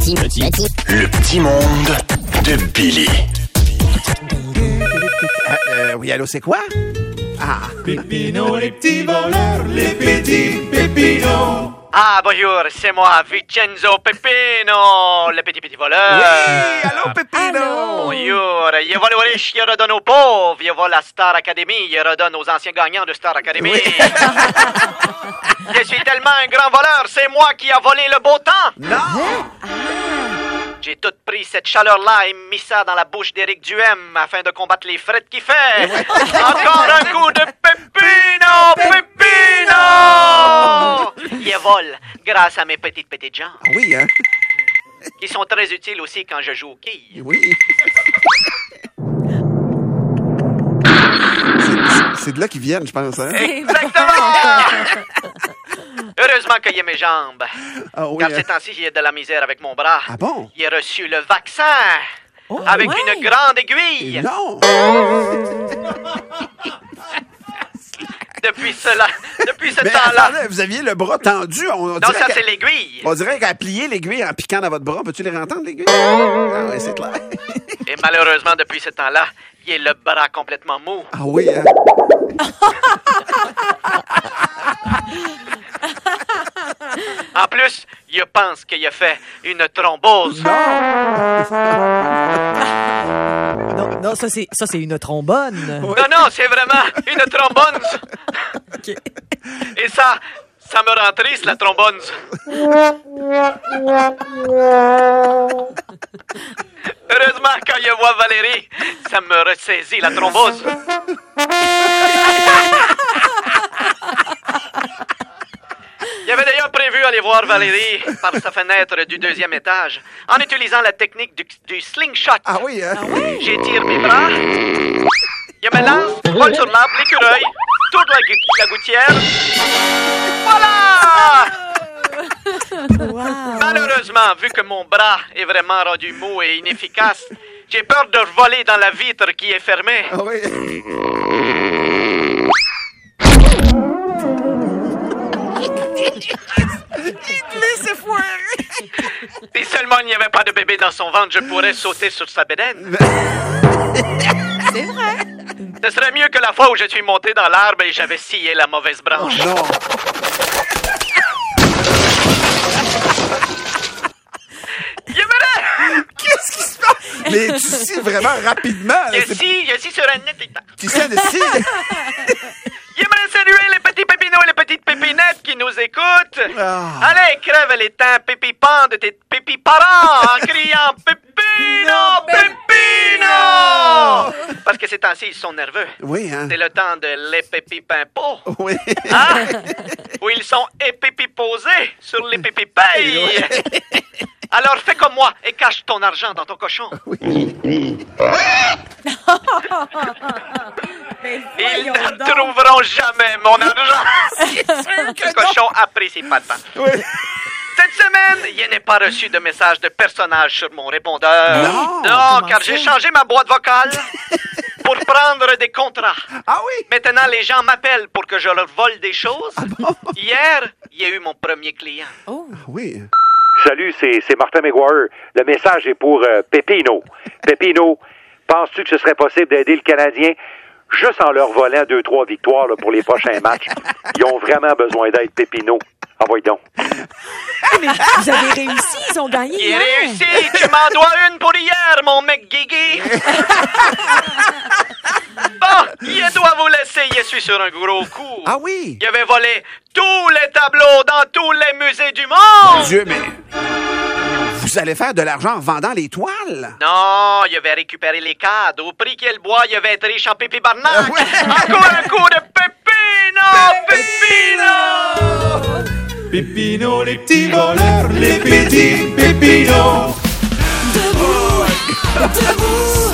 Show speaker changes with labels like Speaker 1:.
Speaker 1: Le petit monde de Billy.
Speaker 2: Oui, allô, c'est quoi? Ah.
Speaker 3: Pépino, les petits voleurs, les petits Pépino.
Speaker 4: Ah, bonjour, c'est moi, Vincenzo Peppino, le petit voleur.
Speaker 2: Oui, allô, Pépino!
Speaker 4: Bonjour, io vole aux riches, io redonne aux pauvres, io vole la Star Academy, io redonne aux anciens gagnants de Star Academy.
Speaker 2: Oui.
Speaker 4: Je suis tellement un grand voleur, c'est moi qui a volé le beau temps.
Speaker 2: Non!
Speaker 4: J'ai tout pris cette chaleur-là et mis ça dans la bouche d'Éric Duhem afin de combattre les frettes qu'il fait. Encore un coup de Peppino! Peppino! Je vole grâce à mes petites jambes.
Speaker 2: Oui, hein?
Speaker 4: Qui sont très utiles aussi quand je joue aux quilles.
Speaker 2: Oui. C'est de là qu'ils viennent, je pense, hein?
Speaker 4: Exactement! Heureusement qu'il y a mes jambes.
Speaker 2: Ah oui,
Speaker 4: Car
Speaker 2: hein?
Speaker 4: ces temps-ci, j'ai de la misère avec mon bras.
Speaker 2: Ah bon?
Speaker 4: J'ai reçu le vaccin avec une grande aiguille.
Speaker 2: Non!
Speaker 4: Depuis ce
Speaker 2: Mais
Speaker 4: temps-là.
Speaker 2: attendez, vous aviez le bras tendu.
Speaker 4: Non, ça, c'est l'aiguille.
Speaker 2: On dirait qu'elle a plié l'aiguille en piquant dans votre bras. Peux-tu les entendre, l'aiguille? Ah oui, c'est clair.
Speaker 4: Et malheureusement, depuis ce temps-là, il est le bras complètement mou.
Speaker 2: Ah oui, hein?
Speaker 4: En plus, je pense qu'il a fait une thrombose.
Speaker 5: Non, ça c'est une trombone.
Speaker 4: Non, c'est vraiment une trombone.
Speaker 5: OK.
Speaker 4: Et ça me rend triste, la trombone. Heureusement, quand je vois Valérie, ça me ressaisit la thrombose. J'avais d'ailleurs prévu aller voir Valérie par sa fenêtre du 2e étage en utilisant la technique du slingshot.
Speaker 2: Ah oui, hein?
Speaker 4: J'étire mes bras, je me lance, vole sur l'arbre, l'écureuil, tourne la gouttière. Voilà! Malheureusement, vu que mon bras est vraiment rendu mou et inefficace, j'ai peur de voler dans la vitre qui est fermée.
Speaker 2: Ah oui.
Speaker 5: Laissez foirer.
Speaker 4: Si seulement il n'y avait pas de bébé dans son ventre, je pourrais sauter sur sa bédaine.
Speaker 5: C'est vrai.
Speaker 4: Ce serait mieux que la fois où je suis monté dans l'arbre et j'avais scié la mauvaise branche.
Speaker 2: Non. Qu'est-ce qui se passe? Mais tu scies vraiment rapidement.
Speaker 4: Je scie sur un net.
Speaker 2: Tu sais de scie?
Speaker 4: J'aimerais saluer les petits pépinos et les petites pépinettes qui nous écoutent.
Speaker 2: Ah.
Speaker 4: Allez, crève les temps pépipants de tes pépiparents en criant Pépino, Pépino! Parce que ces temps-ci, ils sont nerveux.
Speaker 2: Oui, hein?
Speaker 4: C'est le temps de les pépipimpos.
Speaker 2: Oui.
Speaker 4: Hein? Où ils sont épipiposés sur les pépipayes. Alors fais comme moi et cache ton argent dans ton cochon.
Speaker 2: Oui.
Speaker 4: Ils ne trouveront jamais mon argent. Le cochon apprécie pas de temps.
Speaker 2: Oui.
Speaker 4: Cette semaine, je n'ai pas reçu de message de personnage sur mon répondeur.
Speaker 2: Non,
Speaker 4: car j'ai changé ma boîte vocale pour prendre des contrats.
Speaker 2: Ah oui?
Speaker 4: Maintenant, les gens m'appellent pour que je leur vole des choses.
Speaker 2: Ah bon?
Speaker 4: Hier, il y a eu mon premier client.
Speaker 5: Oh.
Speaker 2: Ah oui.
Speaker 6: Salut, c'est Martin McGuire. Le message est pour Pépino. Pépino, penses-tu que ce serait possible d'aider le Canadien juste en leur volant 2-3 victoires là, pour les prochains matchs? Ils ont vraiment besoin d'aide, Pépino. Envoie donc.
Speaker 5: Mais vous avez réussi, ils ont gagné.
Speaker 4: J'ai
Speaker 5: hier.
Speaker 4: réussi, tu m'en dois une pour hier, mon mec Guigui. Bon, je dois vous laisser, je suis sur un gros coup.
Speaker 2: Ah oui?
Speaker 4: Il avait volé tous les tableaux dans tous les musées du monde.
Speaker 2: Dieu, mais vous allez faire de l'argent en vendant les toiles?
Speaker 4: Non, il avait récupéré les cadres. Au prix qu'il boit, il avait être riche en pipi barnac.
Speaker 2: Ouais.
Speaker 4: Encore un coup de Pépino, Pépino.
Speaker 3: Pépino, les petits voleurs, les petits Pépinos.
Speaker 7: Debout, debout.